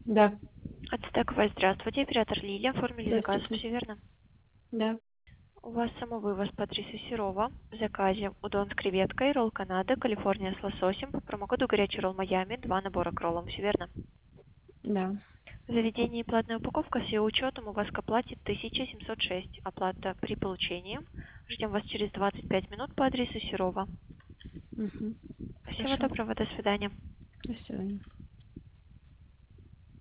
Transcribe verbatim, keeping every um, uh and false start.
Да. Ацтековая, здравствуйте. Оператор Лилия. Оформили заказ, Здравствуйте. все верно? Да. У вас самовывоз по адресу Серова. В заказе удон с креветкой, ролл Канада, Калифорния с лососем. По промокоду горячий ролл Майами. Два набора к роллам, все верно? Да. В заведении платная упаковка с ее учетом у вас к оплате тысяча семьсот шесть. Оплата при получении. Ждем вас через двадцать пять минут по адресу Серова. Угу. Всего Хорошо. доброго, до свидания. До свидания.